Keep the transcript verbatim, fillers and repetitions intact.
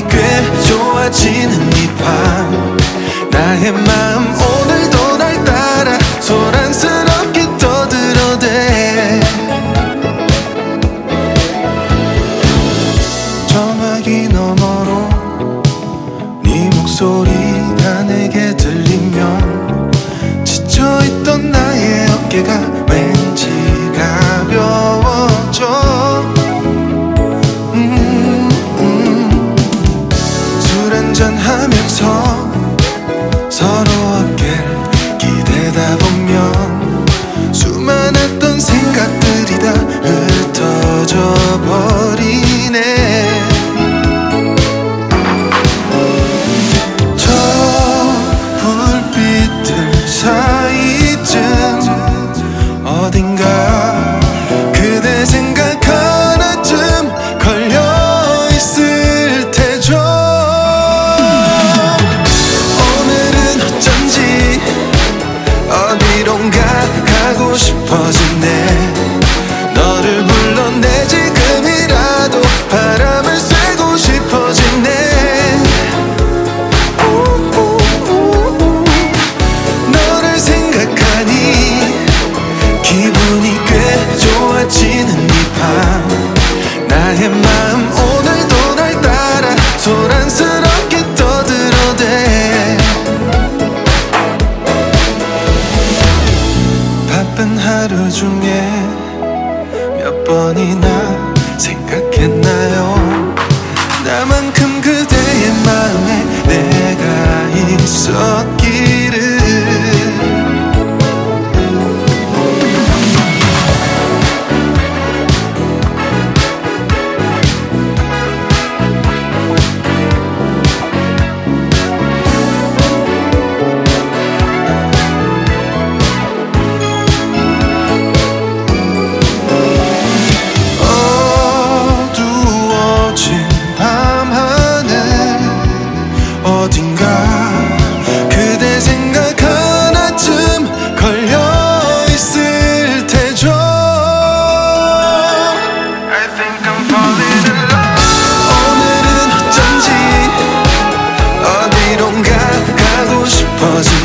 기분이 꽤 좋아지는 이 밤 나의 마음 오늘도 날 따라 소란스럽게 떠들어대 전화기 너머로 네 목소리가 내게 들리면 지쳐있던 나의 어깨가 왠지 가벼워져 음, 음. 술 한잔하면서 서로 어깨를 기대다 보면 수많았던 생각들이 다 흩어져 버리네 저 불빛들 사이쯤 어딘가 그대 생각 하나쯤 걸려있을 테죠 오늘은 어쩐지 어디론가 가고 싶어지네 너를 불러내 지금이라도 바람을 쐬고 싶어지네 너를 생각하니 기분이 꽤 좋아지는 이 밤 나의 마음 오늘도 날 따라 소란스럽게 떠들어대 바쁜 하루 중에 몇 번이나 생각했나요 나만큼 그대의 마음에 내가 있었기를 어딘가 그대 생각 하나쯤 걸려있을 테죠 I think I'm falling in love 오늘은 어쩐지 어디론가 가고 싶어지